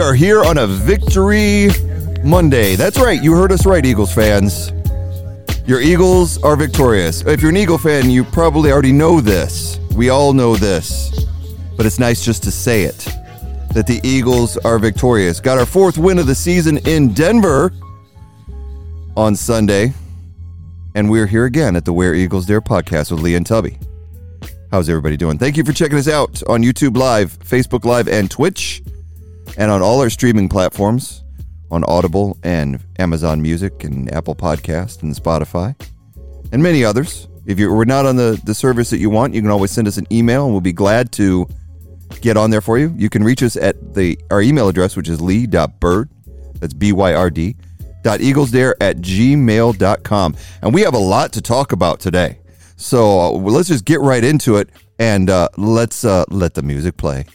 are here on a Victory Monday. That's right. You heard us right, Eagles fans. Your Eagles are victorious. If you're an Eagle fan, you probably already know this. We all know this. But it's nice just to say it, that the Eagles are victorious. Got our fourth win of the season in Denver on Sunday. And we're here again at the Where Eagles Dare podcast with Lee and Tubby. How's everybody doing? Thank you for checking us out on YouTube Live, Facebook Live, and Twitch. And on all our streaming platforms, on Audible and Amazon Music and Apple Podcast and Spotify, and many others. If you were not on the service that you want, you can always send us an email, and we'll be glad to get on there for you. You can reach us at our email address, which is lee.bird, that's B-Y-R-D, .eaglesdare@gmail.com. And we have a lot to talk about today. So let's just get right into it, and let's let the music play.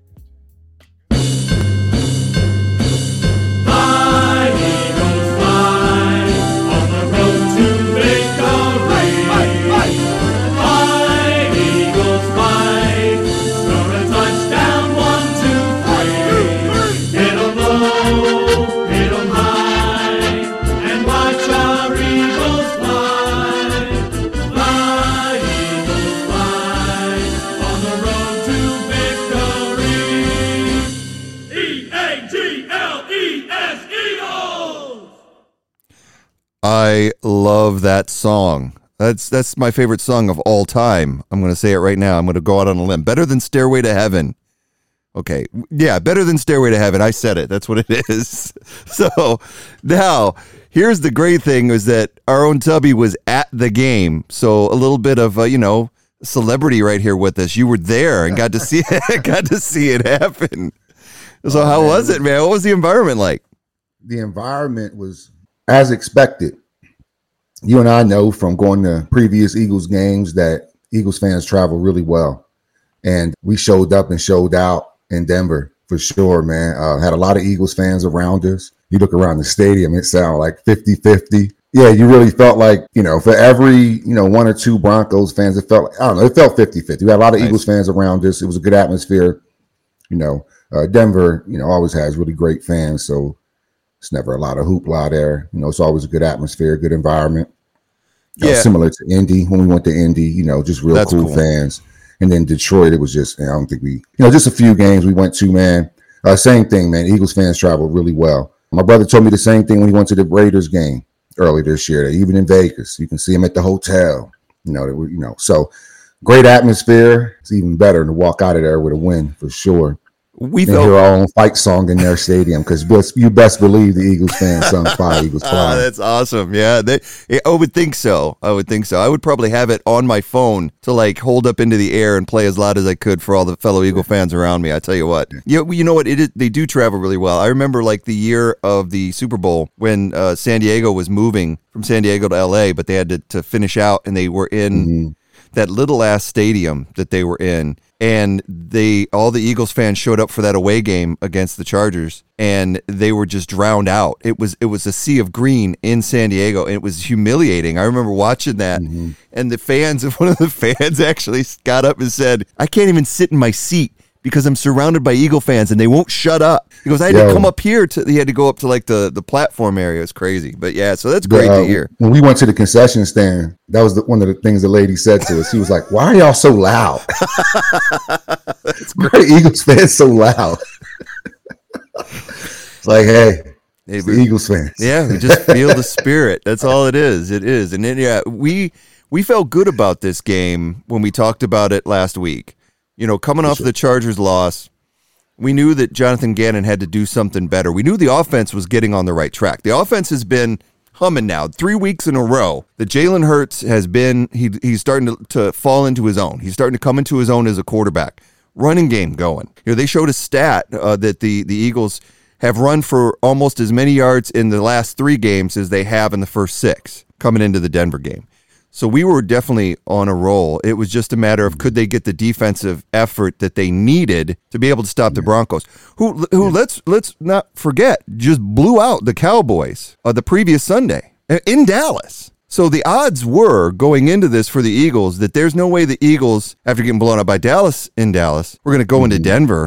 I love that song. That's my favorite song of all time. I'm going to say it right now. I'm going to go out on a limb. Better than Stairway to Heaven. Okay. Yeah, better than Stairway to Heaven. I said it. That's what it is. So now, here's the great thing is that our own Tubby was at the game. So a little bit of, celebrity right here with us. You were there and got to see it happen. So how was it, man? What was the environment like? The environment was as expected. You and I know from going to previous Eagles games that Eagles fans travel really well. And we showed up and showed out in Denver for sure, man. Had a lot of Eagles fans around us. You look around the stadium, it sounded like 50-50. Yeah, you really felt like, for every, one or two Broncos fans, it felt 50-50. We had a lot of Eagles fans around us. It was a good atmosphere. Denver, always has really great fans. So it's never a lot of hoopla there. It's always a good atmosphere, good environment. Similar to Indy when we went to Indy, just real cool fans. And then Detroit, it was just, I don't think just a few games we went to, man. Same thing, man. Eagles fans travel really well. My brother told me the same thing when he went to the Raiders game early this year, even in Vegas. You can see him at the hotel, so great atmosphere. It's even better to walk out of there with a win for sure. We hear our own fight song in their stadium because you best believe the Eagles fans sung Fly, Eagles Fly. That's awesome. Yeah, I would think so. I would probably have it on my phone to hold up into the air and play as loud as I could for all the fellow Eagle fans around me. I tell you what. You know what? They do travel really well. I remember the year of the Super Bowl when San Diego was moving from San Diego to LA, but they had to finish out, and they were in that little ass stadium that they were in. And all the Eagles fans showed up for that away game against the Chargers, and they were just drowned out. It was a sea of green in San Diego, and it was humiliating. I remember watching that, and one of the fans actually got up and said, "I can't even sit in my seat because I'm surrounded by Eagle fans, and they won't shut up." He goes, "I had to come up here he had to go up to the platform area." It's crazy, but yeah, so that's great to hear. When we went to the concession stand, that was one of the things the lady said to us. She was like, "Why are y'all so loud? Why are Eagles fans so loud?" It's like, hey, it's the Eagles fans. Yeah, we just feel the spirit. That's all it is. It is, and then we felt good about this game when we talked about it last week. Coming off the Chargers loss, we knew that Jonathan Gannon had to do something better. We knew the offense was getting on the right track. The offense has been humming now 3 weeks in a row. The Jalen Hurts has been, he's starting to fall into his own. He's starting to come into his own as a quarterback. Running game going. They showed a stat that the Eagles have run for almost as many yards in the last 3 games as they have in the first 6 coming into the Denver game. So we were definitely on a roll. It was just a matter of could they get the defensive effort that they needed to be able to stop the Broncos, who let's not forget, just blew out the Cowboys the previous Sunday in Dallas. So the odds were going into this for the Eagles that there's no way the Eagles, after getting blown up by Dallas in Dallas, we're going to go into Denver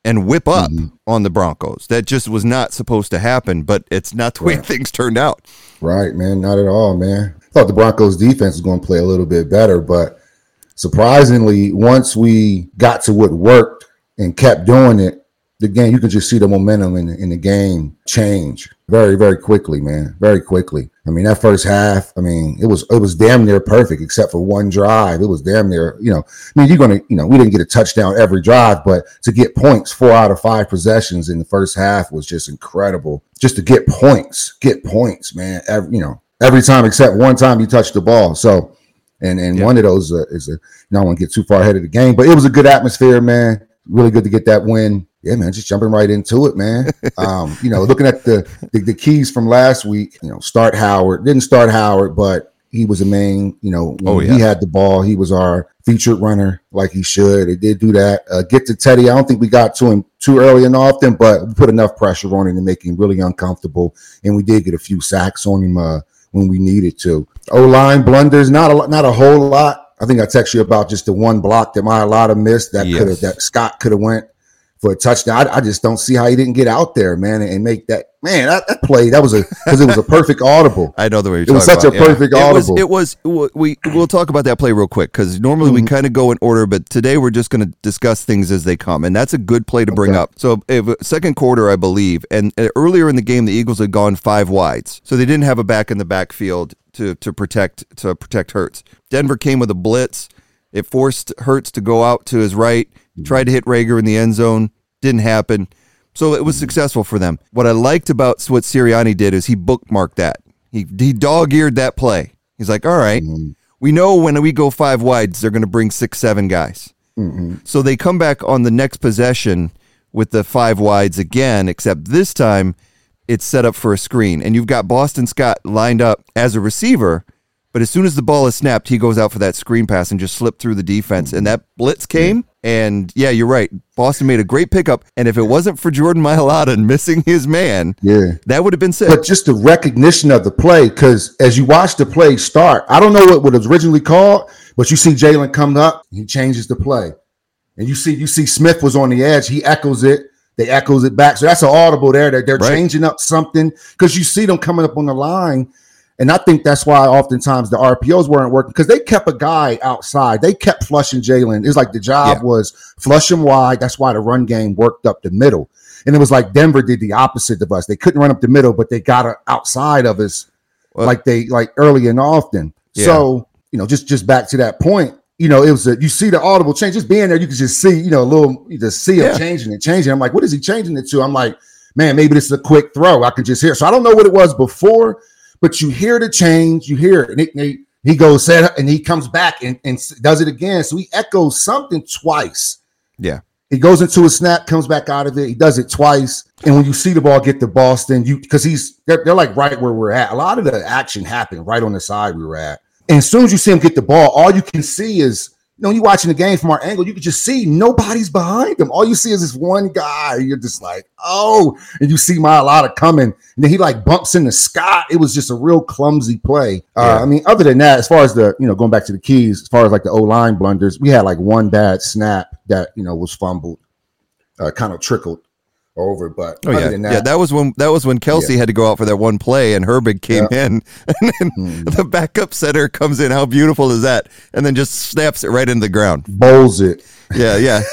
and whip up on the Broncos. That just was not supposed to happen, but it's not the way things turned out. Right, man. Not at all, man. I thought the Broncos defense was going to play a little bit better, but surprisingly, once we got to what worked and kept doing it, the game, you can just see the momentum in the game change very, very quickly, man. Very quickly. I mean, that first half, I mean, it was damn near perfect except for one drive. It was damn near, I mean, you're going to, we didn't get a touchdown every drive, but to get points 4 out of 5 possessions in the first half was just incredible. Just to get points, man. Every time except one time you touched the ball. So, and one of those is I don't want to get too far ahead of the game, but it was a good atmosphere, man. Really good to get that win. Yeah, man, just jumping right into it, man. Looking at the keys from last week, start Howard. Didn't start Howard, but he was the main, when he had the ball, he was our featured runner like he should. It did do that. Get to Teddy. I don't think we got to him too early and often, but we put enough pressure on him to make him really uncomfortable. And we did get a few sacks on him when we needed to. O-line blunders, not a whole lot. I think I texted you about just the one block that Mailata missed that Scott could have went for a touchdown. I just don't see how he didn't get out there, man, and make that. Man, that play, because it was a perfect audible. I know the way you're talking about. It was such a perfect audible. We'll talk about that play real quick, because normally we kind of go in order, but today we're just going to discuss things as they come, and that's a good play to bring up. So second quarter, I believe, and earlier in the game, the Eagles had gone 5 wides, so they didn't have a back in the backfield to protect Hurts. Denver came with a blitz. It forced Hurts to go out to his right, tried to hit Reagor in the end zone, didn't happen. So it was successful for them. What I liked about what Sirianni did is he bookmarked that. He dog-eared that play. He's like, all right, we know when we go 5 wides, they're going to bring 6, 7 guys. So they come back on the next possession with the 5 wides again, except this time it's set up for a screen. And you've got Boston Scott lined up as a receiver, but as soon as the ball is snapped, he goes out for that screen pass and just slipped through the defense. And that blitz came, and yeah, you're right. Boston made a great pickup. And if it wasn't for Jordan Mailata missing his man, that would have been sick. But just the recognition of the play, because as you watch the play start, I don't know what was originally called, but you see Jalen come up, he changes the play. And you see Smith was on the edge. He echoes it. They echoes it back. So that's an audible there. They're changing up something, because you see them coming up on the line. And I think that's why oftentimes the RPOs weren't working, because they kept a guy outside. They kept flushing Jalen. It's like the job was flush him wide. That's why the run game worked up the middle. And it was like Denver did the opposite of us. They couldn't run up the middle, but they got outside of us like early and often. Yeah. So, just back to that point, it was you see the audible change. Just being there, you can just see, you just see him changing. I'm like, what is he changing it to? I'm like, man, maybe this is a quick throw. I can just hear. So I don't know what it was before, but you hear the change, you hear it. And he goes set and he comes back and does it again. So he echoes something twice. Yeah. He goes into a snap, comes back out of it. He does it twice. And when you see the ball get to Boston, because they're like right where we're at. A lot of the action happened right on the side we were at. And as soon as you see him get the ball, all you can see is, when you're watching the game from our angle, you can just see nobody's behind him. All you see is this one guy. You're just like, oh, and you see Mailata coming, and then he bumps into Scott. It was just a real clumsy play. I mean, other than that, as far as the, going back to the keys, as far as the O-line blunders, we had one bad snap that, was fumbled, kind of trickled over, but other than that, that was when Kelsey had to go out for that one play, and Herbig came in, and then the backup center comes in. How beautiful is that? And then just snaps it right into the ground, bowls it. Yeah.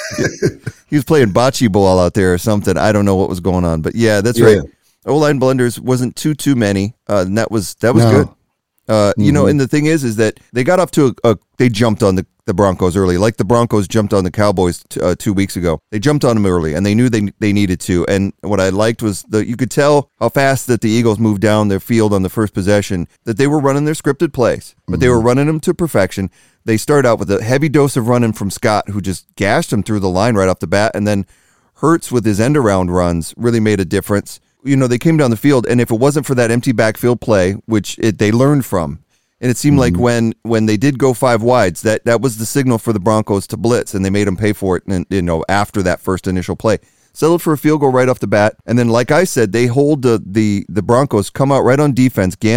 He was playing bocce ball out there or something. I don't know what was going on, but that's right. O-line blunders wasn't too many, and that was good. And the thing is that they got off to they jumped on the Broncos early, like the Broncos jumped on the Cowboys 2 weeks ago. They jumped on them early, and they knew they needed to. And what I liked was you could tell how fast that the Eagles moved down their field on the first possession, that they were running their scripted plays, but they were running them to perfection. They started out with a heavy dose of running from Scott, who just gashed him through the line right off the bat, and then Hurts with his end-around runs really made a difference. They came down the field, and if it wasn't for that empty backfield play, which they learned from, and it seemed like when they did go 5 wides, that was the signal for the Broncos to blitz, and they made them pay for it. And after that first initial play, settled for a field goal right off the bat, and then like I said, they hold the Broncos, come out right on defense. Gannon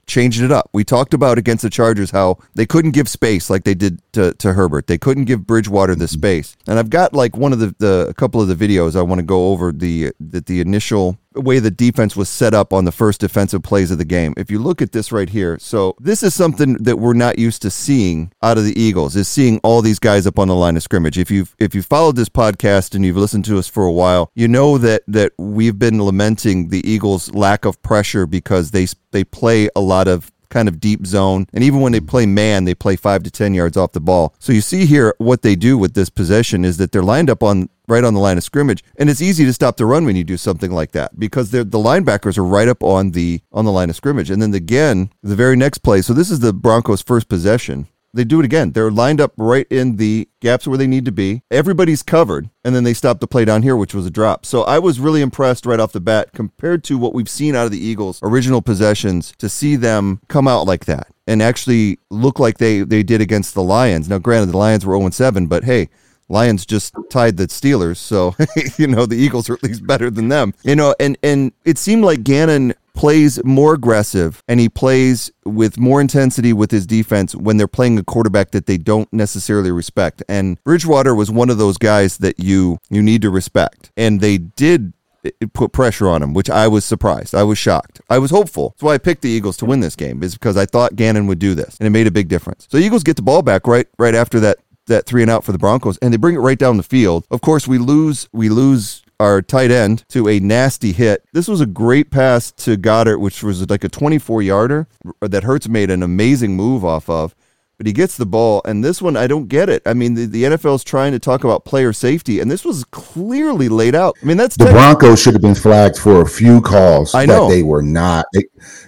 changed it up. We talked about against the Chargers how they couldn't give space like they did to Herbert. They couldn't give Bridgewater the space. And I've got like one of a couple of the videos I want to go over the initial way the defense was set up on the first defensive plays of the game. If you look at this right here, so this is something that we're not used to seeing out of the Eagles, is seeing all these guys up on the line of scrimmage. If you've followed this podcast and you've listened to us for a while, you know that we've been lamenting the Eagles' lack of pressure because they play a lot of kind of deep zone, and even when they play man, they play 5 to 10 yards off the ball. So you see here what they do with this possession is that they're lined up right on the line of scrimmage, and it's easy to stop the run when you do something like that because the linebackers are right up on the line of scrimmage. And then again, the very next play, so this is the Broncos' first possession. They do it again. They're lined up right in the gaps where they need to be. Everybody's covered, and then they stop the play down here, which was a drop. So I was really impressed right off the bat compared to what we've seen out of the Eagles' original possessions to see them come out like that and actually look like they did against the Lions. Now, granted, the Lions were 0-7, but hey, Lions just tied the Steelers, so the Eagles are at least better than them. And it seemed like Gannon plays more aggressive and he plays with more intensity with his defense when they're playing a quarterback that they don't necessarily respect. And Bridgewater was one of those guys that you need to respect. And they did put pressure on him, which I was surprised. I was shocked. I was hopeful. That's why I picked the Eagles to win this game, is because I thought Gannon would do this, and it made a big difference. So Eagles get the ball back right after that 3-and-out for the Broncos, and they bring it right down the field. Of course, we lose our tight end to a nasty hit. This was a great pass to Goddard, which was like a 24-yarder that Hurts made an amazing move off of. But he gets the ball, and this one, I don't get it. I mean, the NFL is trying to talk about player safety, and this was clearly laid out. I mean, the Broncos should have been flagged for a few calls. I know. That they were not. It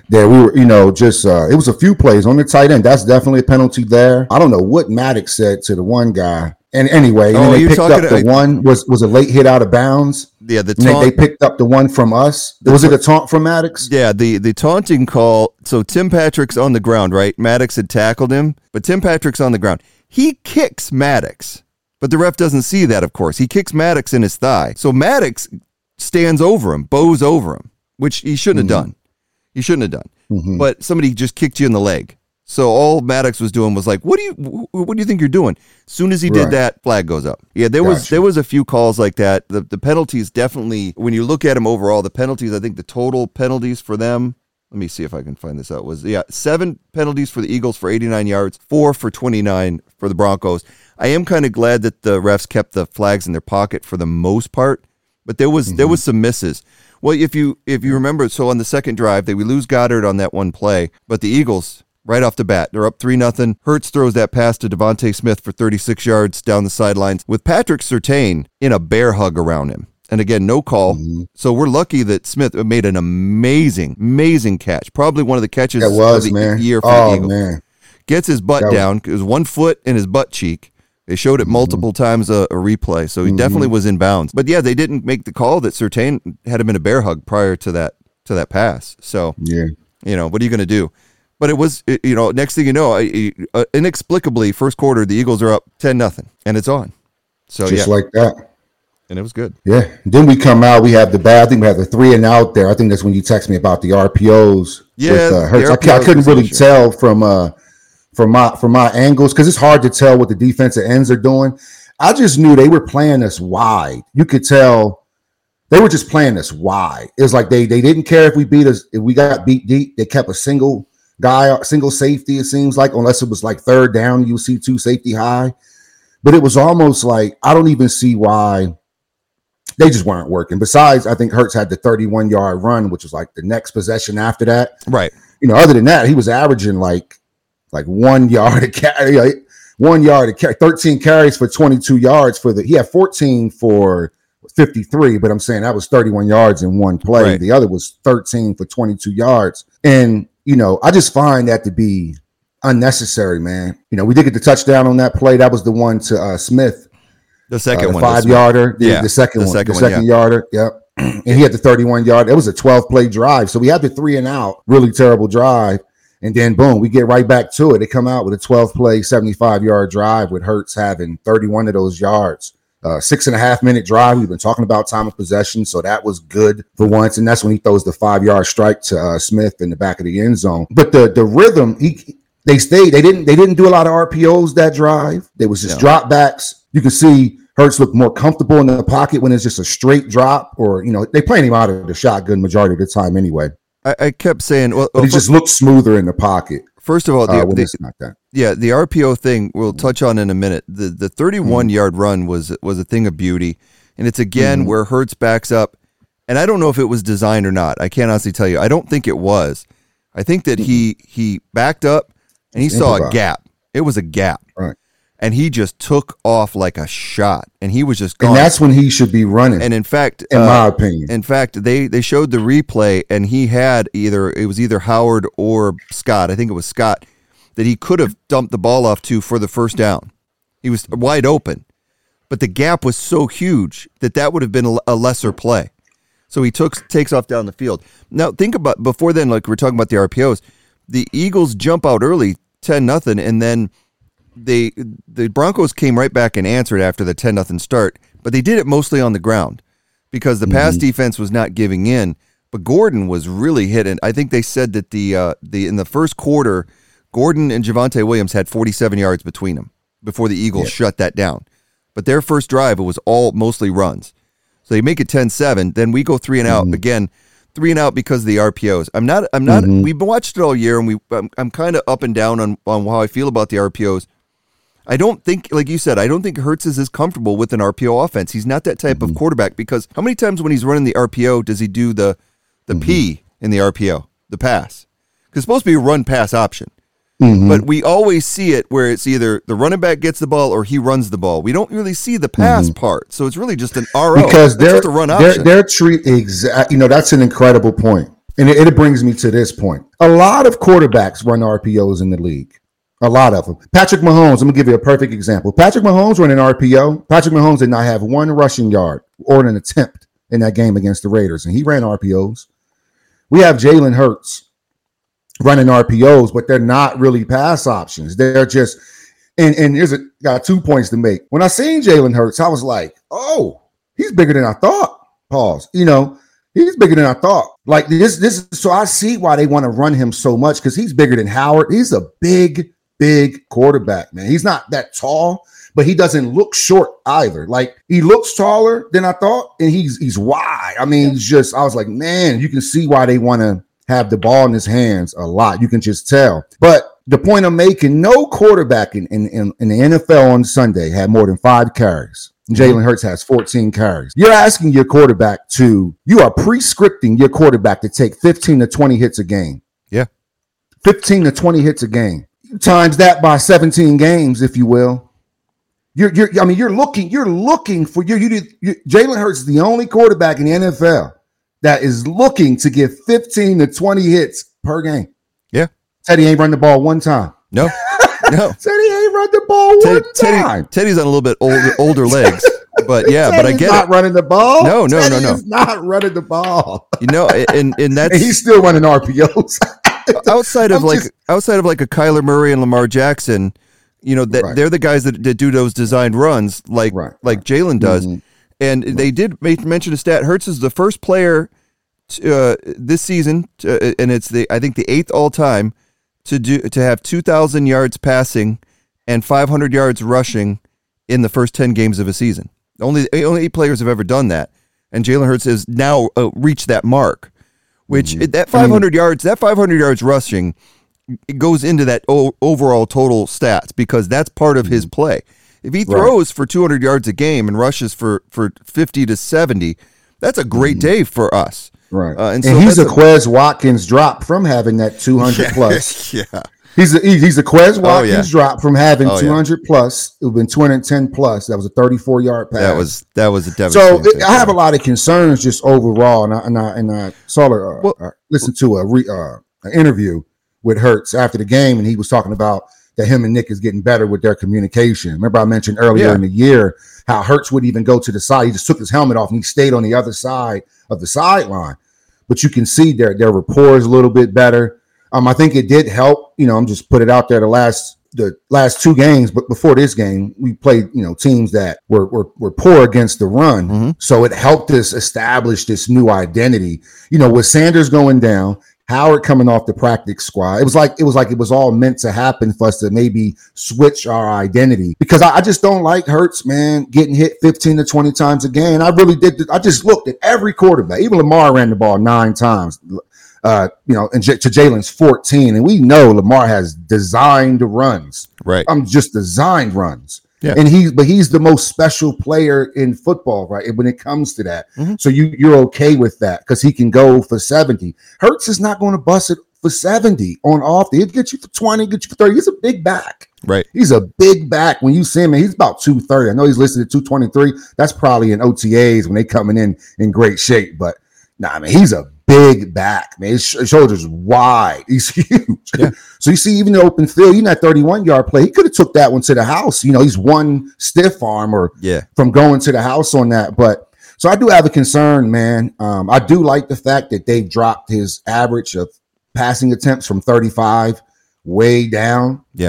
was a few plays on the tight end. That's definitely a penalty there. I don't know what Maddox said to the one guy. And anyway, they picked up the one was a late hit out of bounds. Yeah, the taunt. They picked up the one from us. Was it a taunt from Maddox? Yeah, the taunting call. So Tim Patrick's on the ground, right? Maddox had tackled him, but Tim Patrick's on the ground. He kicks Maddox, but the ref doesn't see that, of course. He kicks Maddox in his thigh. So Maddox stands over him, bows over him, which he shouldn't have done. He shouldn't have done. Mm-hmm. But somebody just kicked you in the leg. So all Maddox was doing was like, what do you think you're doing? As soon as he did that, flag goes up. Yeah, there was a few calls like that. The penalties definitely, when you look at them overall, the penalties, I think the total penalties for them, let me see if I can find this out, was 7 penalties for the Eagles for 89 yards, 4 for 29 for the Broncos. I am kind of glad that the refs kept the flags in their pocket for the most part, but there was some misses. Well, if you remember, so on the second drive, we lose Goddard on that one play, but the Eagles, right off the bat, they're up 3-0. Hurts throws that pass to Devontae Smith for 36 yards down the sidelines with Patrick Surtain in a bear hug around him. And again, no call. Mm-hmm. So we're lucky that Smith made an amazing catch. Probably one of the catches of the year for the Eagles. Man. Gets his butt down. It was 1 foot in his butt cheek. They showed it multiple times, a replay. So he definitely was in bounds. But yeah, they didn't make the call that Surtain had him in a bear hug prior to that pass. So, what are you going to do? But it was, next thing you know, inexplicably, first quarter, the Eagles are up 10-0, and it's on. So just like that. And it was good. Yeah. Then we come out, we have the 3-and-out there. I think that's when you text me about the RPOs. Yeah. With, Hurts. I couldn't really tell from my angles because it's hard to tell what the defensive ends are doing. I just knew they were playing us wide. You could tell they were just playing us wide. It was like they didn't care if we got beat deep. They kept a single safety, it seems like, unless it was like third down, you see 2 safety high. But it was almost like, I don't even see why they just weren't working. Besides, I think Hurts had the 31-yard run, which was like the next possession after that. Right. Other than that, he was averaging like 1 yard a carry, 1 yard a carry, 13 carries for 22 yards he had 14 for 53, but I'm saying that was 31 yards in one play. Right. The other was 13 for 22 yards. And I just find that to be unnecessary, man. We did get the touchdown on that play. That was the one to Smith. The second one. 5-yarder. The second yarder. Yep. And he had the 31-yard. It was a 12-play drive. So we had the 3-and-out, really terrible drive. And then, boom, we get right back to it. They come out with a 12-play, 75-yard drive with Hurts having 31 of those yards 6.5-minute drive. We've been talking about time of possession, so that was good for once. And that's when he throws the 5-yard strike to Smith in the back of the end zone. But the rhythm, they stayed. They didn't do a lot of RPOs that drive. There was just drop backs. You can see Hurts look more comfortable in the pocket when it's just a straight drop, or they playing him out of the shotgun majority of the time anyway. I kept saying, but he just looks smoother in the pocket. First of all, it's not that. Yeah, the RPO thing we'll touch on in a minute. The 31-yard run was a thing of beauty, and it's again where Hurts backs up, and I don't know if it was designed or not. I can't honestly tell you. I don't think it was. I think that he backed up and he saw a gap. It was a gap, right? And he just took off like a shot, and he was just gone. And that's when he should be running. And in fact, in my opinion, they showed the replay, and he had either Howard or Scott. I think it was Scott that he could have dumped the ball off to for the first down. He was wide open, but the gap was so huge that would have been a lesser play. So he takes off down the field. Now think about before then, like we're talking about the RPOs, the Eagles jump out early, 10-0, and then the Broncos came right back and answered after the 10-0 start, but they did it mostly on the ground because the pass defense was not giving in. But Gordon was really hitting. I think they said that in the first quarter, Gordon and Javonte Williams had 47 yards between them before the Eagles shut that down. But their first drive, it was all mostly runs. So they make it 10-7. Then we go 3 and out again. 3 and out because of the RPOs. I'm not. We've watched it all year, and I'm kind of up and down on how I feel about the RPOs. I don't think, like you said, I don't think Hurts is as comfortable with an RPO offense. He's not that type of quarterback, because how many times when he's running the RPO does he do the P in the RPO, the pass? Because it's supposed to be a run-pass option. But we always see it where it's either the running back gets the ball or he runs the ball. We don't really see the pass part. So it's really just an RO. Because they're just a run option. They're that's an incredible point. And it brings me to this point. A lot of quarterbacks run RPOs in the league. A lot of them. Patrick Mahomes, I'm going to give you a perfect example. Patrick Mahomes ran an RPO. Patrick Mahomes did not have one rushing yard or an attempt in that game against the Raiders, and he ran RPOs. We have Jalen Hurts running RPOs, but they're not really pass options. They're just, and got 2 points to make. When I seen Jalen Hurts, I was like, oh, he's bigger than I thought. Pause. He's bigger than I thought. Like this. So I see why they want to run him so much, because he's bigger than Howard. He's a big quarterback, man. He's not that tall, but he doesn't look short either. Like, he looks taller than I thought, and he's wide. I mean, I was like, man, you can see why they want to have the ball in his hands a lot. You can just tell. But the point I'm making, no quarterback in the NFL on Sunday had more than 5 carries. Jalen Hurts has 14 carries. You are pre-scripting your quarterback to take 15 to 20 hits a game. Yeah. 15 to 20 hits a game. Times that by 17 games, if you will. You're looking for Jalen Hurts is the only quarterback in the NFL that is looking to get 15 to 20 hits per game. Yeah. Teddy ain't run the ball one time. No. Teddy ain't run the ball one time. Teddy's on a little bit older legs. But yeah, but I get not running the ball. No. He's not running the ball. And that's, and he's still running RPOs. outside of like a Kyler Murray and Lamar Jackson, they're the guys that do those designed runs like Jalen does. And they did mention a stat. Hurts is the first player this season, and it's I think the 8th all time to have 2,000 yards passing and 500 yards rushing in the first 10 games of a season. Only 8 players have ever done that, and Jalen Hurts has now reached that mark. Which that 500 yards rushing, it goes into that overall total stats, because that's part of his play. If he throws for 200 yards a game and rushes for 50 to 70, that's a great day for us. Right. And he's a Quez Watkins drop from having that 200 plus. Yeah. He's a Quez Watkins drop from having 200 plus. It would have been 210 plus. That was a 34-yard pass. That was a devastating thing. I have a lot of concerns just overall, and I saw listened to an interview with Hurts after the game, and he was talking about that him and Nick is getting better with their communication. Remember, I mentioned earlier in the year how Hurts wouldn't even go to the side. He just took his helmet off and he stayed on the other side of the sideline. But you can see their rapport is a little bit better. I think it did help. I'm just put it out there. The last the last two games, but before this game, we played, teams that were poor against the run. Mm-hmm. So it helped us establish this new identity. With Sanders going down, Howard coming off the practice squad, it was like it was all meant to happen for us to maybe switch our identity, because I just don't like Hurts, man, getting hit 15 to 20 times a game. I really did. I just looked at every quarterback. Even Lamar ran the ball 9 times. And to Jalen's 14, and we know Lamar has designed runs. Right. Just designed runs. Yeah. And he's the most special player in football, right? When it comes to that. Mm-hmm. So you're okay with that because he can go for 70. Hurts is not going to bust it for 70 on off. He'll get you for 20, get you for 30. He's a big back. Right. He's a big back. When you see him, he's about 230. I know he's listed at 223. That's probably in OTAs when they coming in great shape. But he's a big back, man. His shoulders wide. He's huge. Yeah. So you see, even the open field, even that 31-yard play, he could have took that one to the house. He's one stiff arm from going to the house on that. But so I do have a concern, man. I do like the fact that they've dropped his average of passing attempts from 35 way down. Yeah.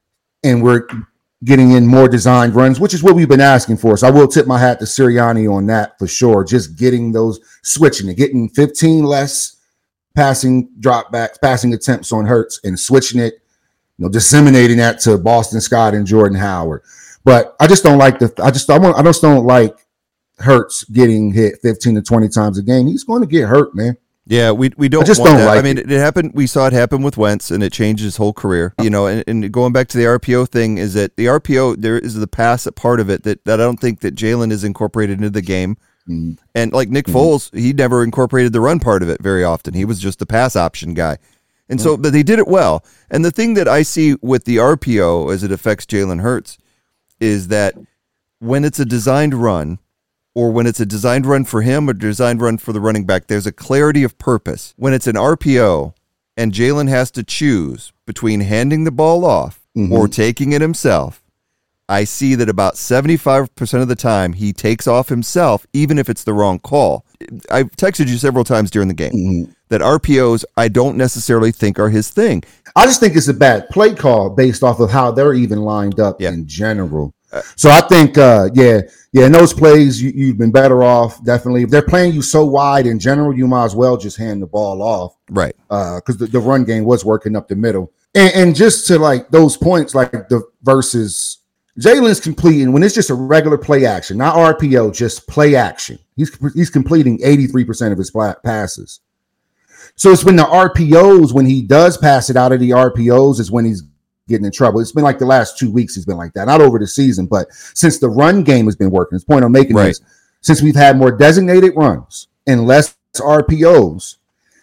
And we're getting in more designed runs, which is what we've been asking for. So I will tip my hat to Sirianni on that for sure. Just getting those, switching it, getting 15 less passing dropbacks, passing attempts on Hurts, and switching it, disseminating that to Boston Scott and Jordan Howard. But I just don't like I just don't like Hurts getting hit 15 to 20 times a game. He's going to get hurt, man. Yeah, we don't. I just want don't that. like. I mean, it happened. We saw it happen with Wentz, and it changed his whole career. And going back to the RPO thing, is that the RPO, there is the pass part of it that I don't think that Jalen is incorporated into the game. Mm-hmm. And like Nick Foles, he never incorporated the run part of it very often. He was just the pass option guy. And so, but they did it well. And the thing that I see with the RPO as it affects Jalen Hurts is that when it's a designed run, or when it's a designed run for him or designed run for the running back, there's a clarity of purpose. When it's an RPO and Jalen has to choose between handing the ball off or taking it himself, I see that about 75% of the time he takes off himself, even if it's the wrong call. I've texted you several times during the game that RPOs I don't necessarily think are his thing. I just think it's a bad play call based off of how they're even lined up in general. So I think, in those plays, you've been better off, definitely. If they're playing you so wide in general, you might as well just hand the ball off. Right. Because the run game was working up the middle. And just to like those points, like the versus Jalen's completing, when it's just a regular play action, not RPO, just play action. He's completing 83% of his passes. So it's when the RPOs, when he does pass it out of the RPOs, is when he's getting in trouble. It's been like the last 2 weeks he's been like that. Not over the season, but since the run game has been working. His point I'm making is since we've had more designated runs and less RPOs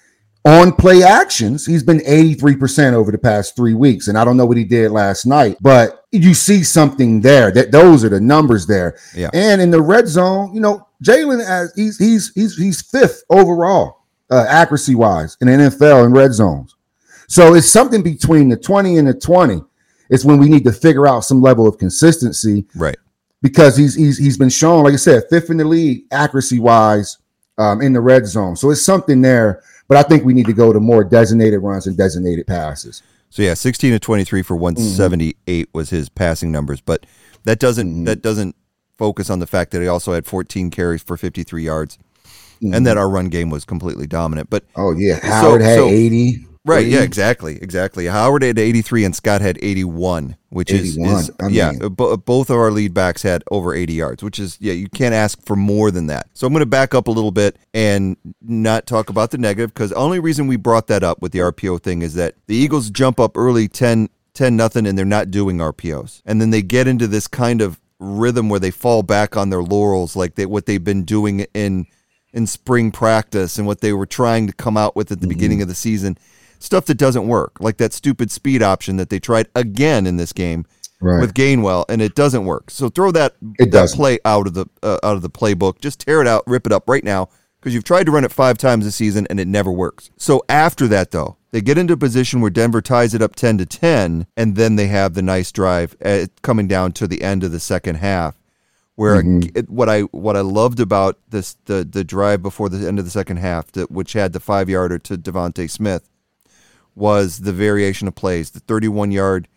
on play actions, he's been 83% over the past 3 weeks. And I don't know what he did last night, but you see something there. That those are the numbers there. Yeah. And in the red zone, Jalen, he's fifth overall accuracy wise in the NFL in red zones. So it's something between the 20 and the 20. It's when we need to figure out some level of consistency, right? Because he's been shown, like I said, fifth in the league accuracy wise in the red zone. So it's something there, but I think we need to go to more designated runs and designated passes. So 16 to 23 for 178 was his passing numbers, but that doesn't focus on the fact that he also had 14 carries for 53 yards, and that our run game was completely dominant. But Howard had 80. Right, yeah, exactly. Howard had 83 and Scott had 81, which 81. Both of our lead backs had over 80 yards, which is, you can't ask for more than that. So I'm going to back up a little bit and not talk about the negative, because the only reason we brought that up with the RPO thing is that the Eagles jump up early 10-0 and they're not doing RPOs. And then they get into this kind of rhythm where they fall back on their laurels, like what they've been doing in spring practice and what they were trying to come out with at the beginning of the season. Stuff that doesn't work, like that stupid speed option that they tried again in this game with Gainwell, and it doesn't work. So throw that play out of the playbook. Just tear it out, rip it up right now, because you've tried to run it 5 times this season and it never works. So after that, though, they get into a position where Denver ties it up 10-10, and then they have the nice drive coming down to the end of the second half. Where what I loved about the drive before the end of the second half, which had the 5-yarder to Devontae Smith, was the variation of plays. The 31-yard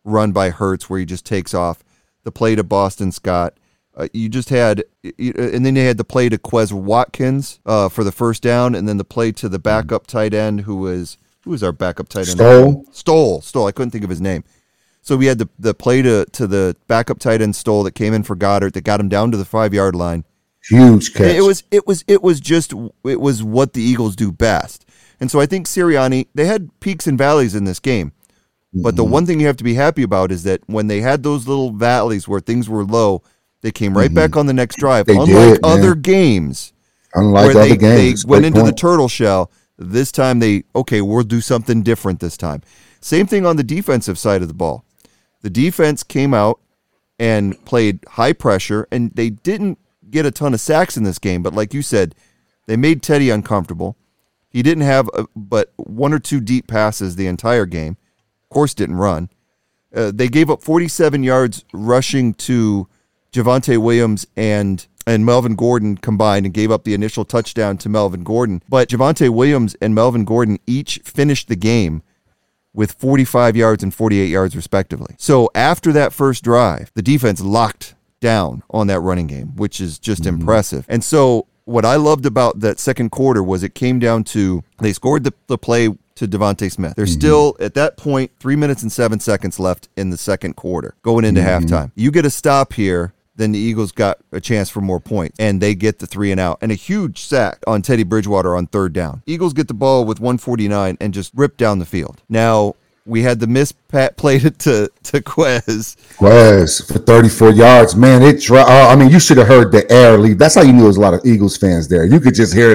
run by Hurts where he just takes off. The play to Boston Scott. You just had, and then you had the play to Quez Watkins for the first down, and then the play to the backup tight end who was our backup tight end? Stoll. I couldn't think of his name. So we had the play to the backup tight end Stoll that came in for Goddard that got him down to the 5-yard line. Huge catch. It was what the Eagles do best. And so I think Sirianni, they had peaks and valleys in this game. But the one thing you have to be happy about is that when they had those little valleys where things were low, they came right back on the next drive. Unlike other games. They went into the turtle shell. This time we'll do something different this time. Same thing on the defensive side of the ball. The defense came out and played high pressure, and they didn't get a ton of sacks in this game. But like you said, they made Teddy uncomfortable. He didn't have but one or two deep passes the entire game. Of course, didn't run. They gave up 47 yards rushing to Javonte Williams and Melvin Gordon combined and gave up the initial touchdown to Melvin Gordon. But Javonte Williams and Melvin Gordon each finished the game with 45 yards and 48 yards respectively. So after that first drive, the defense locked down on that running game, which is just impressive. And so what I loved about that second quarter was it came down to they scored the play to Devontae Smith. There's still, at that point, 3 minutes and 7 seconds left in the second quarter, going into halftime. You get a stop here, then the Eagles got a chance for more points, and they get the 3 and out, and a huge sack on Teddy Bridgewater on third down. Eagles get the ball with 1:49 and just rip down the field. Now, we had the miss play to Quez. Quez for 34 yards. Man, you should have heard the air leave. That's how you knew there was a lot of Eagles fans there. You could just hear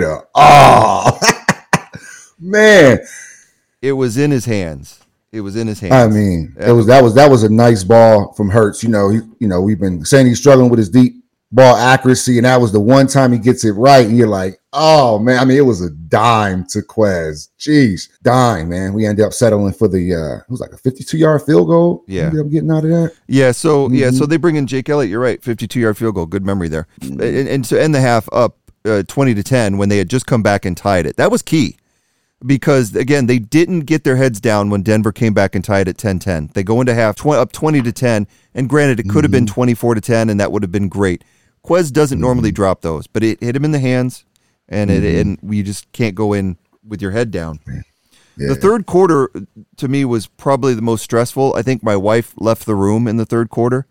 man. It was in his hands. I mean, that was a nice ball from Hurts. We've been saying he's struggling with his deep ball accuracy, and that was the one time he gets it right. And you're like, oh man. I mean, it was a dime to Quez. Jeez, dime, man. We ended up settling for it was like a 52-yard field goal. Yeah, ended up getting out of that. Yeah. So so they bring in Jake Elliott. You're right, 52-yard field goal. Good memory there. And to end the half up 20-10 when they had just come back and tied it. That was key. Because, again, they didn't get their heads down when Denver came back and tied at 10-10. They go into half up 20-10, and granted, it could have been 24-10, and that would have been great. Quez doesn't normally drop those, but it hit him in the hands, and and you just can't go in with your head down. Yeah. The third quarter, to me, was probably the most stressful. I think my wife left the room in the third quarter.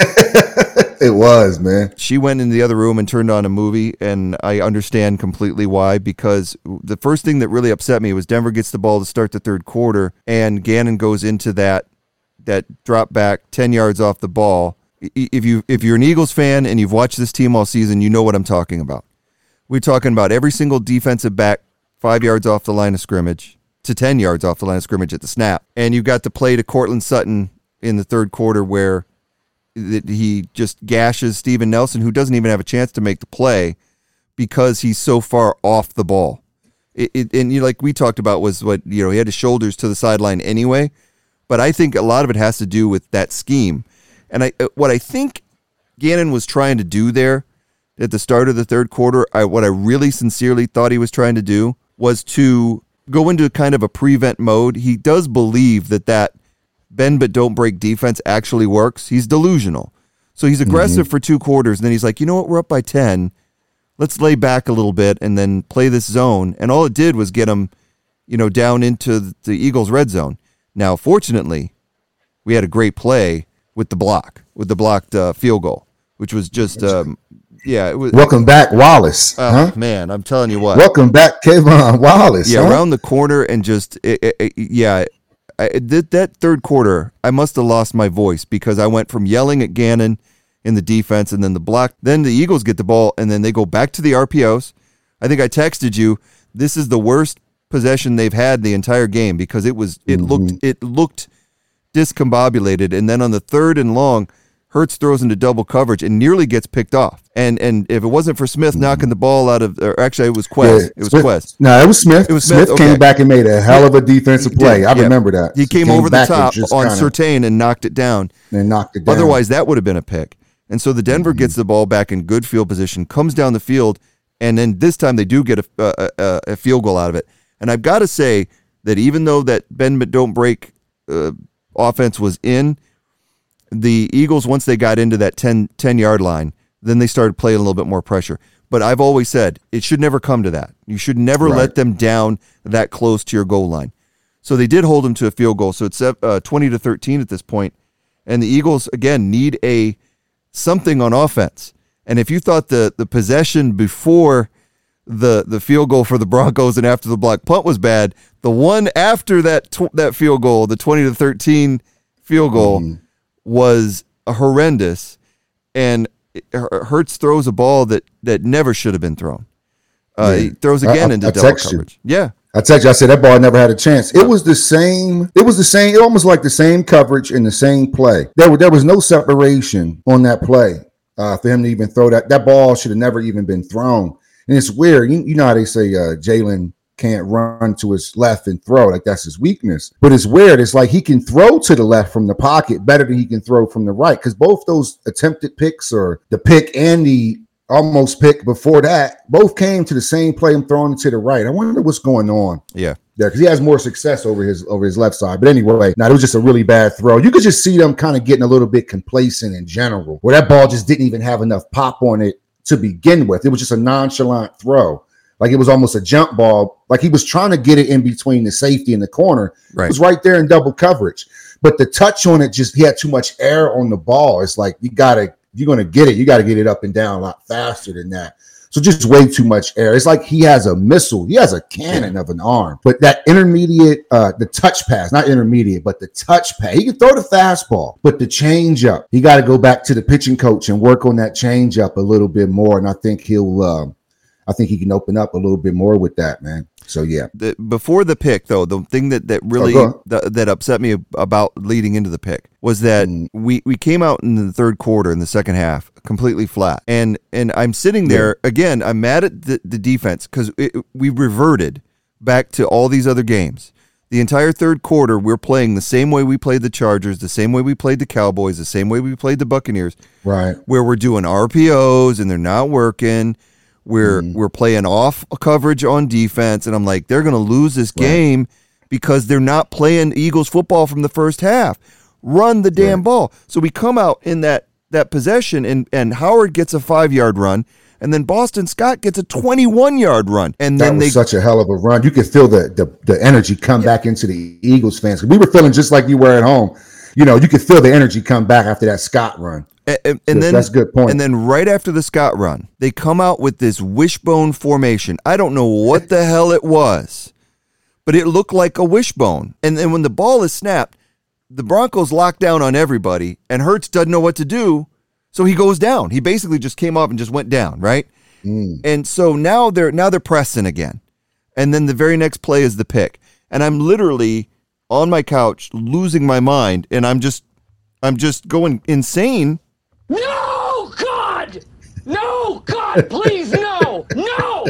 It was, man. She went in the other room and turned on a movie, and I understand completely why, because the first thing that really upset me was Denver gets the ball to start the third quarter, and Gannon goes into that drop back 10 yards off the ball. If you're an Eagles fan and you've watched this team all season, you know what I'm talking about. We're talking about every single defensive back 5 yards off the line of scrimmage to 10 yards off the line of scrimmage at the snap. And you got the play to Cortland Sutton in the third quarter where he just gashes Steven Nelson, who doesn't even have a chance to make the play because he's so far off the ball. Like we talked about was he had his shoulders to the sideline anyway, but I think a lot of it has to do with that scheme. And what I think Gannon was trying to do there at the start of the third quarter, what I really sincerely thought he was trying to do was to go into kind of a prevent mode. He does believe that bend but don't break defense actually works. He's delusional. So he's aggressive for 2 quarters, and then he's like, you know what, we're up by 10. Let's lay back a little bit and then play this zone. And all it did was get him, down into the Eagles' red zone. Now, fortunately, we had a great play with the blocked field goal, which was just, it was. Welcome back, Wallace. Man, I'm telling you what. Welcome back, Kayvon Wallace. Yeah, around the corner and just, that third quarter, I must have lost my voice because I went from yelling at Gannon in the defense and then the block. Then the Eagles get the ball and then they go back to the RPOs. I think I texted you, this is the worst possession they've had the entire game because it looked discombobulated. And then on the third and long, Hurts throws into double coverage and nearly gets picked off. And if it wasn't for Smith knocking the ball out of, or actually it was Quez. It was Quez. No, it was Smith. Smith came back and made a hell of a defensive play. I remember that. He came over the top on Surtain and knocked it down. Otherwise, that would have been a pick. And so the Denver gets the ball back in good field position, comes down the field, and then this time they do get a field goal out of it. And I've got to say that even though that bend but don't break offense was in, the Eagles, once they got into that 10-yard line, then they started playing a little bit more pressure. But I've always said it should never come to that. You should never let them down that close to your goal line. So they did hold them to a field goal. So it's 20-13 at this point. And the Eagles, again, need something on offense. And if you thought the possession before the field goal for the Broncos and after the block punt was bad, the one after that field goal, the 20-13 field goal, was horrendous. And Hurts throws a ball that never should have been thrown. He throws again into double coverage. Yeah. I text you, I said that ball never had a chance. It was the same, almost like the same coverage in the same play. There was no separation on that play for him to even throw that. That ball should have never even been thrown. And it's weird. You know how they say Jalen can't run to his left and throw, like that's his weakness. But it's weird. It's like he can throw to the left from the pocket better than he can throw from the right, because both those attempted picks, or the pick and the almost pick before that, both came to the same play. I'm throwing it to the right. I wonder what's going on. Yeah. There, because he has more success over his left side. But anyway, it was just a really bad throw. You could just see them kind of getting a little bit complacent in general, where that ball just didn't even have enough pop on it to begin with. It was just a nonchalant throw. Like it was almost a jump ball. Like he was trying to get it in between the safety and the corner. Right. It was right there in double coverage. But the touch on it, he had too much air on the ball. It's like you're going to get it. You got to get it up and down a lot faster than that. So just way too much air. It's like he has a missile. He has a cannon of an arm. But that intermediate, the touch pass, not intermediate, but the touch pass. He can throw the fastball, but the change up, he got to go back to the pitching coach and work on that change up a little bit more. And I think he can open up a little bit more with that, man. So, yeah. Before the pick, though, the thing that really that upset me about leading into the pick was that we came out in the third quarter, in the second half, completely flat. And I'm sitting there, again, I'm mad at the defense because we reverted back to all these other games. The entire third quarter, we're playing the same way we played the Chargers, the same way we played the Cowboys, the same way we played the Buccaneers. Right. Where we're doing RPOs and they're not working. We're playing off coverage on defense, and I'm like, they're going to lose this game because they're not playing Eagles football from the first half. Run the damn ball. So we come out in that possession, and Howard gets a 5-yard run, and then Boston Scott gets a 21-yard run. And then that was such a hell of a run. You could feel the energy come back into the Eagles fans. We were feeling just like you were at home. You know, you could feel the energy come back after that Scott run. And then that's a good point. And then right after the Scott run, they come out with this wishbone formation. I don't know what the hell it was, but it looked like a wishbone. And then when the ball is snapped, the Broncos lock down on everybody, and Hurts doesn't know what to do, so he goes down. He basically just came up and just went down, right? And so now they're pressing again. And then the very next play is the pick. And I'm literally on my couch losing my mind, and I'm just going insane. No, God! No, God, please, no! No!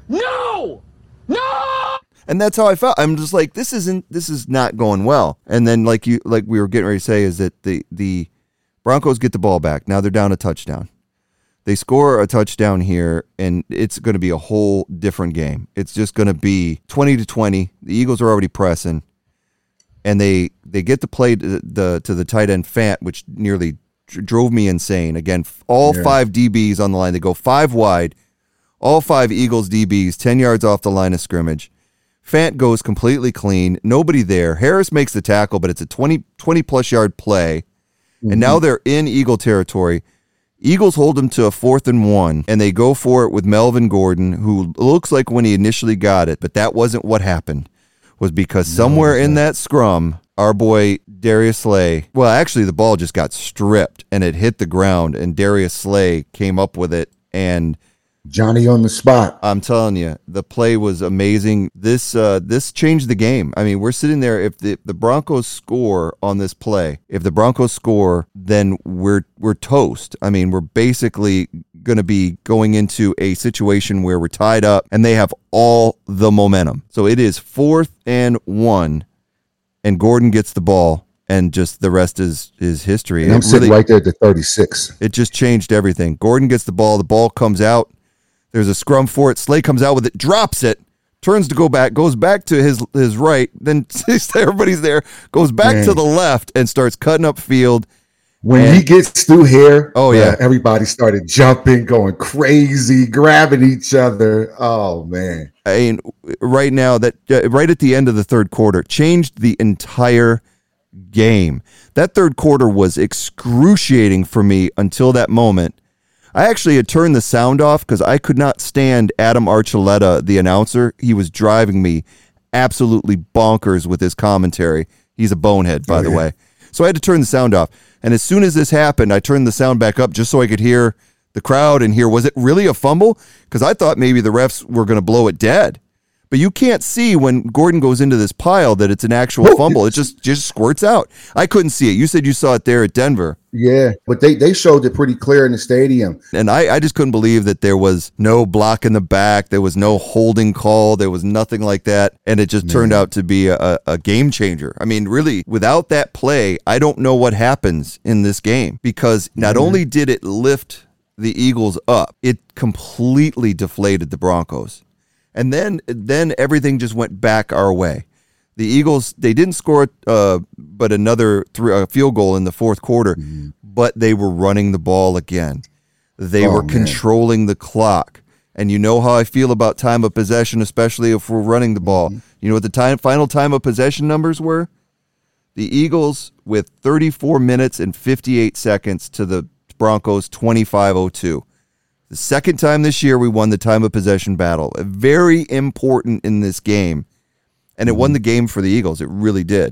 No! No! And that's how I felt. I'm just like, this is not going well. And then like we were getting ready to say, is that the Broncos get the ball back. Now they're down a touchdown. They score a touchdown here, and it's going to be a whole different game. It's just going to be 20-20. The Eagles are already pressing, and they get the play to the tight end Fant, which nearly drove me insane. Again, all 5 DBs on the line. They go 5 wide, all 5 Eagles DBs, 10 yards off the line of scrimmage. Fant goes completely clean. Nobody there. Harris makes the tackle, but it's a 20-plus yard play. And now they're in Eagle territory. Eagles hold them to a 4th and 1, and they go for it with Melvin Gordon, who looks like when he initially got it, but that wasn't what happened. Was because somewhere in that scrum, our boy Darius Slay, well, actually the ball just got stripped and it hit the ground, and Darius Slay came up with it, and Johnny on the spot. I'm telling you, the play was amazing. This changed the game. I mean, we're sitting there. If the Broncos score on this play, then we're toast. I mean, we're basically going to be going into a situation where we're tied up, and they have all the momentum. So it is 4th and 1, and Gordon gets the ball, and just the rest is history. And I'm sitting right there at the 36. It just changed everything. Gordon gets the ball comes out. There's a scrum for it. Slay comes out with it, drops it, turns to go back, goes back to his right, then everybody's there, goes back to the left and starts cutting up field. When he gets through here, oh yeah, everybody started jumping, going crazy, grabbing each other. Oh man! I mean, right now that right at the end of the third quarter changed the entire game. That third quarter was excruciating for me until that moment. I actually had turned the sound off because I could not stand Adam Archuleta, the announcer. He was driving me absolutely bonkers with his commentary. He's a bonehead, by the way. So I had to turn the sound off. And as soon as this happened, I turned the sound back up just so I could hear the crowd and hear, was it really a fumble? Because I thought maybe the refs were going to blow it dead. But you can't see when Gordon goes into this pile that it's an actual fumble. It just squirts out. I couldn't see it. You said you saw it there at Denver. Yeah, but they showed it pretty clear in the stadium. And I just couldn't believe that there was no block in the back. There was no holding call. There was nothing like that. And it just turned out to be a game changer. I mean, really, without that play, I don't know what happens in this game. Because not only did it lift the Eagles up, it completely deflated the Broncos. And then everything just went back our way. The Eagles, they didn't score but another field goal in the fourth quarter, but they were running the ball again. They were controlling the clock. And you know how I feel about time of possession, especially if we're running the ball. You know what the final time of possession numbers were? The Eagles with 34 minutes and 58 seconds to the Broncos 25:02. The second time this year we won the time of possession battle. Very important in this game. And it won the game for the Eagles. It really did.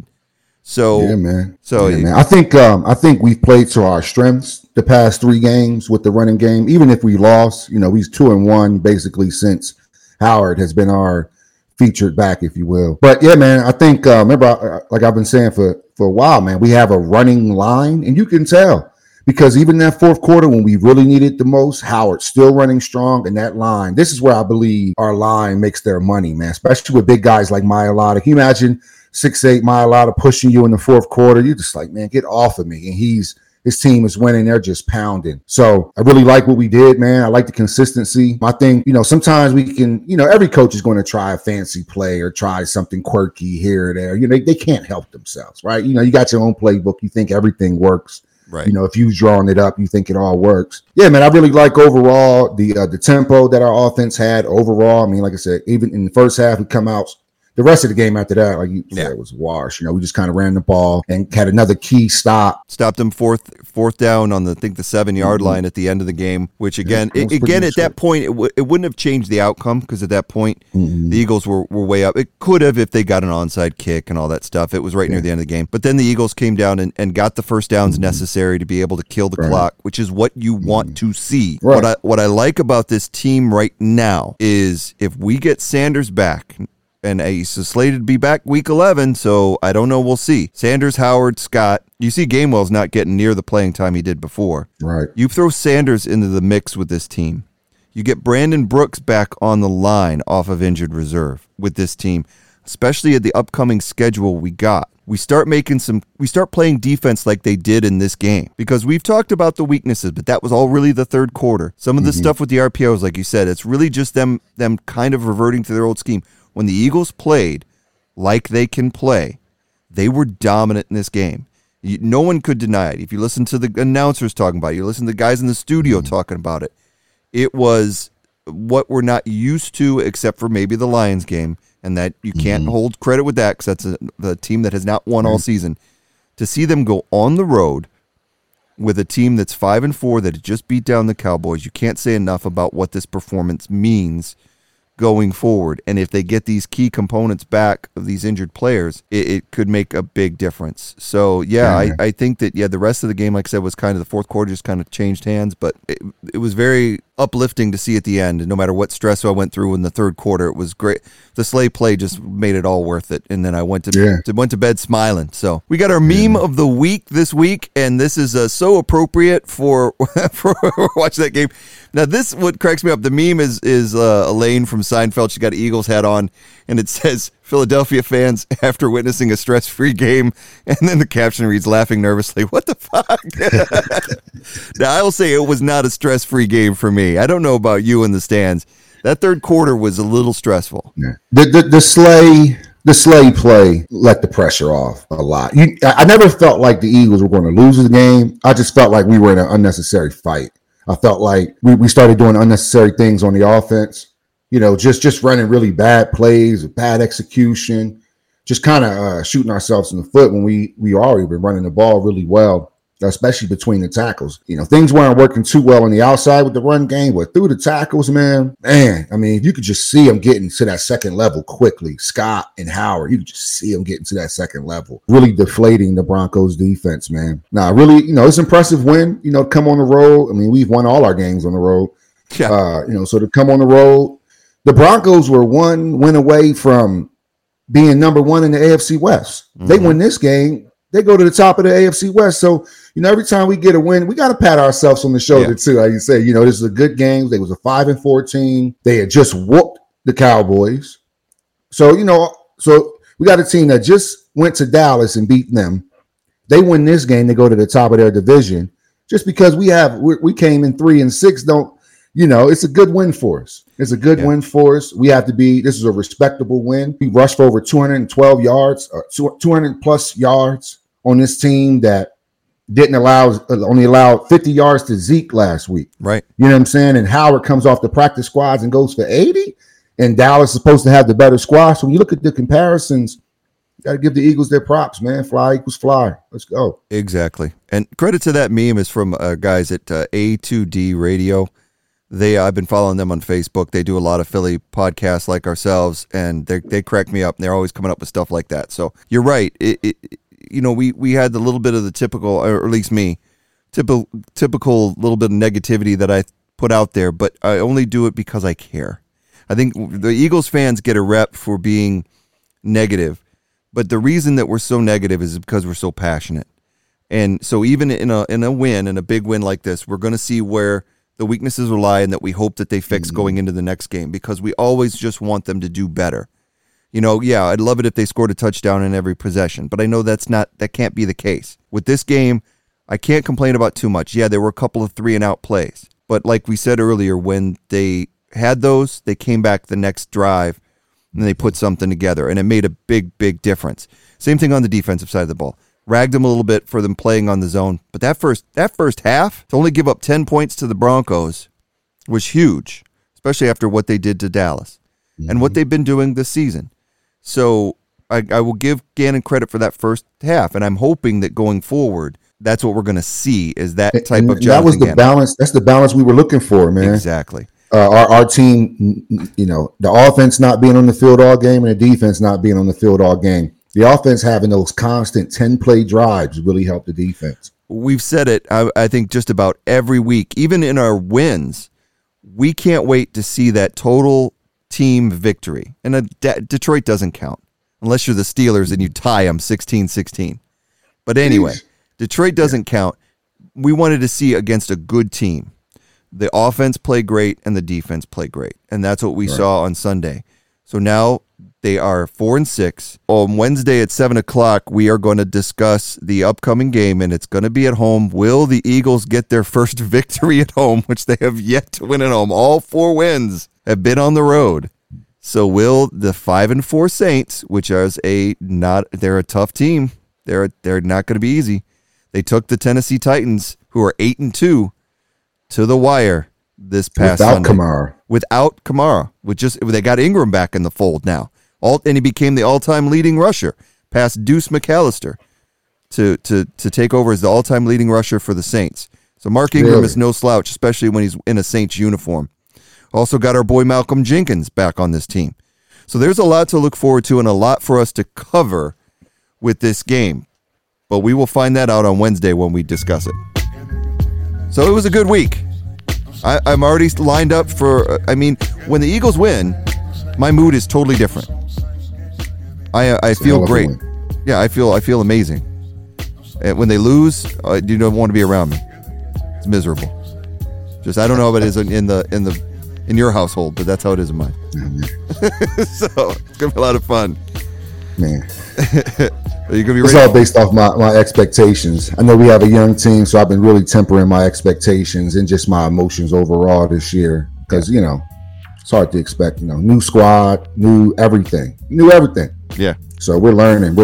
So yeah, man. So yeah, man. I think we've played to our strengths the past 3 games with the running game. Even if we lost, he's 2-1 basically since Howard has been our featured back, if you will. But yeah, man, I think remember, like I've been saying for a while, man, we have a running line, and you can tell. Because even that fourth quarter, when we really needed the most, Howard's still running strong in that line. This is where I believe our line makes their money, man, especially with big guys like Mailata. Can you imagine 6'8" Mailata pushing you in the fourth quarter? You're just like, man, get off of me. And his team is winning. They're just pounding. So I really like what we did, man. I like the consistency. I think, sometimes we can, every coach is going to try a fancy play or try something quirky here or there. They can't help themselves, right? You got your own playbook. You think everything works. Right. If you've drawn it up, you think it all works. Yeah, man, I really like overall the tempo that our offense had overall. I mean, like I said, even in the first half, we come out. The rest of the game after that, like you said, it was wash. We just kind of ran the ball and had another key stop. Stopped them fourth down on the 7-yard line at the end of the game, which again, at that point, it wouldn't have changed the outcome because at that point, the Eagles were way up. It could have if they got an onside kick and all that stuff. It was right near the end of the game. But then the Eagles came down and got the first downs necessary to be able to kill the clock, which is what you want to see. Right. What I like about this team right now is if we get Sanders back, and he's slated to be back week 11, so I don't know. We'll see. Sanders, Howard, Scott. You see Gainwell's not getting near the playing time he did before. Right. You throw Sanders into the mix with this team. You get Brandon Brooks back on the line off of injured reserve with this team, especially at the upcoming schedule we got. We start playing defense like they did in this game because we've talked about the weaknesses, but that was all really the third quarter. Some of the stuff with the RPOs, like you said, it's really just them kind of reverting to their old scheme. When the Eagles played like they can play, they were dominant in this game. No one could deny it. If you listen to the announcers talking about it, you listen to the guys in the studio talking about it, it was what we're not used to except for maybe the Lions game, and that you can't hold credit with that because that's the team that has not won all season. To see them go on the road with a team that's 5-4 that had just beat down the Cowboys, you can't say enough about what this performance means going forward. And if they get these key components back of these injured players, it could make a big difference. So, I think that, the rest of the game, like I said, was kind of the fourth quarter just kind of changed hands, but it was very uplifting to see at the end. And no matter what stress I went through in the third quarter, it was great. The Slay play just made it all worth it. And then I went to bed smiling. So we got our meme of the week this week, and this is so appropriate for watching that game. Now, what cracks me up. The meme is Elaine from Seinfeld. She got an Eagles hat on, and it says, Philadelphia fans after witnessing a stress-free game, and then the caption reads, laughing nervously. What the fuck? Now, I will say it was not a stress-free game for me. I don't know about you in the stands. That third quarter was a little stressful. Yeah. The Slay the Slay play let the pressure off a lot. I never felt like the Eagles were going to lose the game. I just felt like we were in an unnecessary fight. I felt like we started doing unnecessary things on the offense. Just running really bad plays, bad execution, just kind of shooting ourselves in the foot when we already been running the ball really well, especially between the tackles. Things weren't working too well on the outside with the run game, but through the tackles, man, I mean, you could just see them getting to that second level quickly. Scott and Howard, you could just see them getting to that second level, really deflating the Broncos defense, man. Now, really, it's an impressive win, come on the road. I mean, we've won all our games on the road. Yeah. So to come on the road, the Broncos were one win away from being number one in the AFC West. Mm-hmm. They win this game, they go to the top of the AFC West. So, every time we get a win, we got to pat ourselves on the shoulder too. Like you say, this is a good game. They was a 5-4 team. They had just whooped the Cowboys. So, so we got a team that just went to Dallas and beat them. They win this game, they go to the top of their division. Just because we came in 3-6, it's a good win for us. It's a good win for us. This is a respectable win. We rushed for over 212 yards, 200 plus yards on this team that only allowed 50 yards to Zeke last week. Right. You know what I'm saying? And Howard comes off the practice squads and goes for 80. And Dallas is supposed to have the better squad. So when you look at the comparisons, you got to give the Eagles their props, man. Fly equals fly. Let's go. Exactly. And credit to that meme is from guys at A2D Radio. I've been following them on Facebook. They do a lot of Philly podcasts like ourselves, and they crack me up, and they're always coming up with stuff like that. So you're right. We had the little bit of the typical, or at least me, typical little bit of negativity that I put out there, but I only do it because I care. I think the Eagles fans get a rep for being negative, but the reason that we're so negative is because we're so passionate. And so even in a big win like this, we're going to see where the weaknesses will lie and that we hope that they fix going into the next game, because we always just want them to do better. I'd love it if they scored a touchdown in every possession, but I know that can't be the case. With this game, I can't complain about too much. Yeah, there were a couple of 3-and-out plays, but like we said earlier, when they had those, they came back the next drive and they put something together, and it made a big, big difference. Same thing on the defensive side of the ball. Ragged them a little bit for them playing on the zone, but that first half, to only give up 10 points to the Broncos was huge, especially after what they did to Dallas and what they've been doing this season. So I will give Gannon credit for that first half, and I'm hoping that going forward, that's what we're going to see, is that type of Jonathan That was the Gannon. balance. That's the balance we were looking for, man. Exactly. Our team, the offense not being on the field all game and the defense not being on the field all game. The offense having those constant 10-play drives really helped the defense. We've said it, I think, just about every week. Even in our wins, we can't wait to see that total team victory. And Detroit doesn't count, unless you're the Steelers and you tie them 16-16. But anyway, Detroit doesn't count. We wanted to see against a good team. The offense played great and the defense played great. And that's what we saw on Sunday. So now they are 4-6. On Wednesday at 7:00, we are going to discuss the upcoming game, and it's going to be at home. Will the Eagles get their first victory at home, which they have yet to win at home? All 4 wins have been on the road. So will the 5-4 Saints, which is they're a tough team. They're not going to be easy. They took the Tennessee Titans, who are 8-2, to the wire this past Sunday. Without Kamara. They got Ingram back in the fold now. And he became the all-time leading rusher, past Deuce McAllister, to take over as the all-time leading rusher for the Saints. So Mark Ingram is no slouch, especially when he's in a Saints uniform. Also got our boy Malcolm Jenkins back on this team. So there's a lot to look forward to and a lot for us to cover with this game. But we will find that out on Wednesday when we discuss it. So it was a good week. I'm already lined up for, when the Eagles win, my mood is totally different. I feel great. Yeah, I feel amazing. And when they lose, you don't want to be around me. It's miserable. Just, I don't know if it is in your household, but that's how it is in mine. So it's gonna be a lot of fun. Man. Are you gonna be ready? It's all based off my expectations. I know we have a young team, so I've been really tempering my expectations and just my emotions overall this year. Because, it's hard to expect, new squad, new everything. Yeah. So we're learning,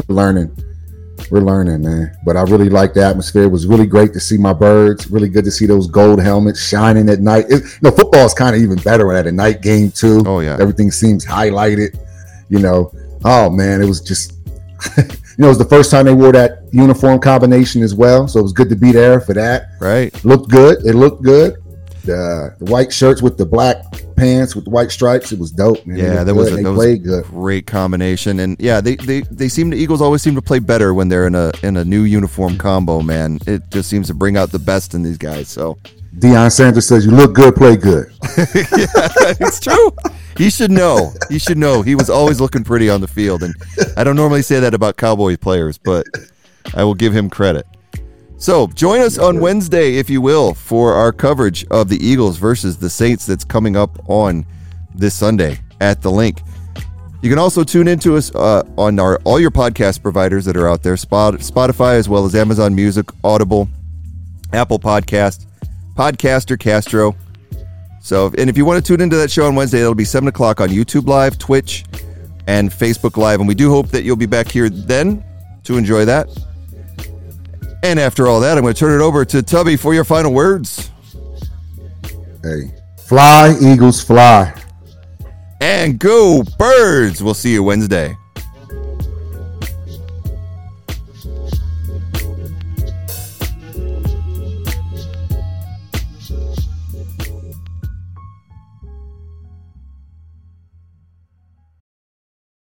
man. But I really like the atmosphere. It was really great to see my birds. Really good to see those gold helmets shining at night. Football is kind of even better at a night game too. Oh yeah. Everything seems highlighted. Oh man, it was just. It was the first time they wore that uniform combination as well, so it was good to be there for that. Right. It looked good. The white shirts with the black pants with the white stripes, it was dope, man. Yeah, that was a great combination. And yeah, the Eagles always seem to play better when they're in a new uniform combo, man. It just seems to bring out the best in these guys. So Deion Sanders says, "You look good, play good." Yeah, it's true. He should know. He was always looking pretty on the field. And I don't normally say that about Cowboys players, but I will give him credit. So join us on Wednesday, if you will, for our coverage of the Eagles versus the Saints that's coming up on this Sunday at the Link. You can also tune into us on all your podcast providers that are out there, Spotify, as well as Amazon Music, Audible, Apple Podcast, Podcaster, Castro. So, and if you want to tune into that show on Wednesday, it'll be 7 o'clock on YouTube Live, Twitch, and Facebook Live. And we do hope that you'll be back here then to enjoy that. And after all that, I'm going to turn it over to Tubby for your final words. Hey, fly, Eagles, fly. And go Birds. We'll see you Wednesday.